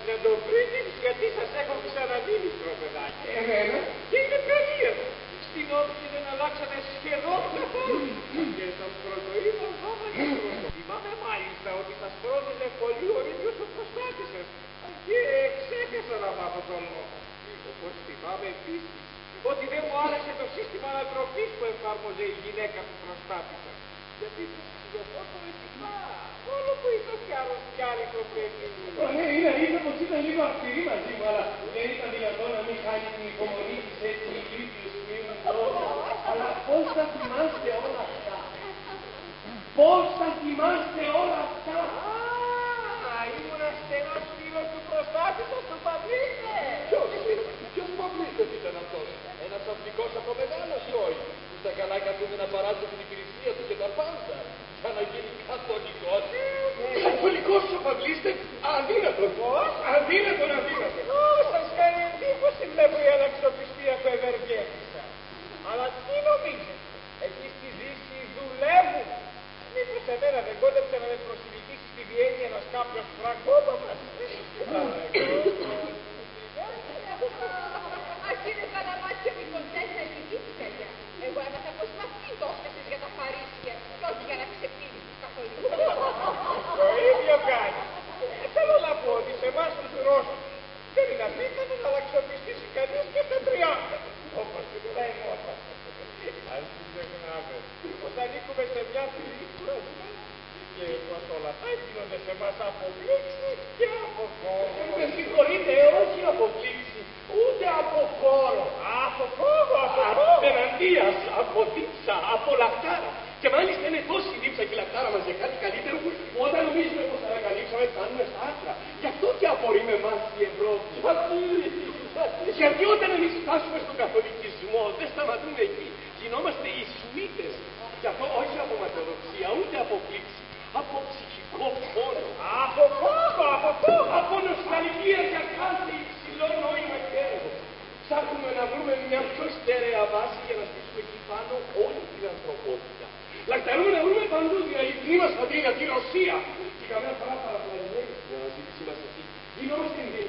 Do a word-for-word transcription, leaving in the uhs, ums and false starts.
να το βρείτε, γιατί σας έχω ξαναδεί μικρό παιδάκι. Εμένα. Και είναι περίεργο. Στην όψη δεν αλλάξατε σχεδόν καθόλου. Και στον πρωτοείδο ακόμα και πρώτο. Θυμάμαι μάλιστα ότι σας πρόδωσε πολύ ο ίδιος ο προστάτης σας. Και ξέχασα να μάθω τον λόγο. Όπως θυμάμαι επίσης ότι δεν μου άρεσε το σύστημα ανατροφής που εφάρμοζε η γυναίκα του προστάτη σας. Γιατί το σκυλοκότο ετοιμά, όλο που ήταν κι άρρωστο παιδί μου. Ναι, είναι αλήθεια πως ήταν λίγο αυστηρή μαζί μου, αλλά δεν ήταν δυνατόν να μην χάνει την υπομονή της έτσι η γλύφιος μείνουν τώρα. Αλλά πώς θα θυμάστε όλα αυτά. Πώς θα θυμάστε όλα αυτά. Α, ήμουν στενός φίλος του προστάτη σας, του Παυλίστε. Ποιος, ποιος Παυλίστες ήταν αυτός. Ένας αυλικός από μεγάλο σόι. Που στα καλά καθούνται να παράσουν την υπηρεσία του και τα πάντα. Για να γίνει καθολικός. Καθολικός ο Παυλίστες, αδύνατον. Πώς? Αδύνατον, αδύνατον. Ω, σας κάνει εντύπωση βλέπω η αναξιοπιστία που ευεργέτησα. Αλλά τι νομίζετε, εκεί στη Δύση δουλεύουν. Μήπως εμένα δεν κόντεψε να με προσιλητήσει στη Βιέννη ένας κάποιος φραγκόπαπας. Αρχίδε Καλαμάτια με τον τέσσερα ελληνική παιδιά. Εγώ έμαθα πως με αυτή το έφτασες για τα Παρίσια και όχι για να ξεφύγεις τους καθολικούς. Το ίδιο κάνει. Θέλω να πω ότι σε εμάς τους Ρώσους δεν είναι απίθανο να αλλαξοπιστήσει κανείς και στα τριάντα. Όπως την λέει μότα. Αν ξεχνάμε πως ανήκουμε σε μια φιλίκουρα και πως όλα αυτά γίνονται σε εμάς από πλήξη και από φόβο. Με συγχωρείτε, όχι από πλήξη, ούτε από χώρο. Από φόβο, από φόβο. Απέναντίας, από δίψα, από λακτάρα. Και μάλιστα είναι τόση η δίψα και η λακτάρα μας για κάτι καλύτερο που όταν νομίζουμε πως ανακαλύψαμε φτάνουμε στα άκρα. Γι' αυτό και απορεί με εμάς η Ευρώπη. Γιατί όταν εμείς φτάσουμε στον καθολικισμό δεν σταματούμε εκεί. Γινόμαστε οι Σουίτες. Γι' αυτό όχι από ματαιοδοξία, ούτε από πλήξη. Από ψυχικό πόνο. Από φόβο, από φόβο. Από νοσταλγία για κάθε υψηλό νόημα και έργο. Ψάχνουμε να βρούμε μια πιο στέρεα βάση για να στήσουμε εκεί πάνω όλη την ανθρωπότητα. Λακταρούμε να βρούμε παντού την αληθινή μας πατρίδα, τη Ρωσία. Και καμιά φορά παραπλανημένοι στην αναζήτησή μας εκεί. Γινόμαστε